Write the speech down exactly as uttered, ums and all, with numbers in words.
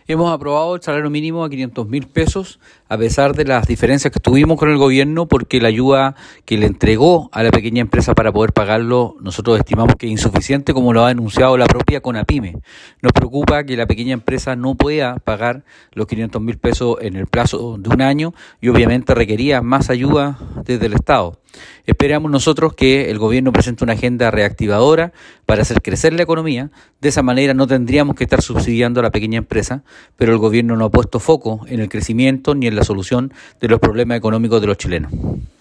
Hemos aprobado el salario mínimo a quinientos mil pesos, a pesar de las diferencias que tuvimos con el gobierno, porque la ayuda que le entregó a la pequeña empresa para poder pagarlo, nosotros estimamos que es insuficiente, como lo ha denunciado la propia CONAPYME. Nos preocupa que la pequeña empresa no pueda pagar los quinientos mil pesos en el plazo de un año y obviamente requería más ayuda desde el Estado. Esperamos nosotros que el gobierno presente una agenda reactivadora para hacer crecer la economía. De esa manera no tendríamos que estar subsidiando a la pequeña empresa, pero el gobierno no ha puesto foco en el crecimiento ni en la solución de los problemas económicos de los chilenos.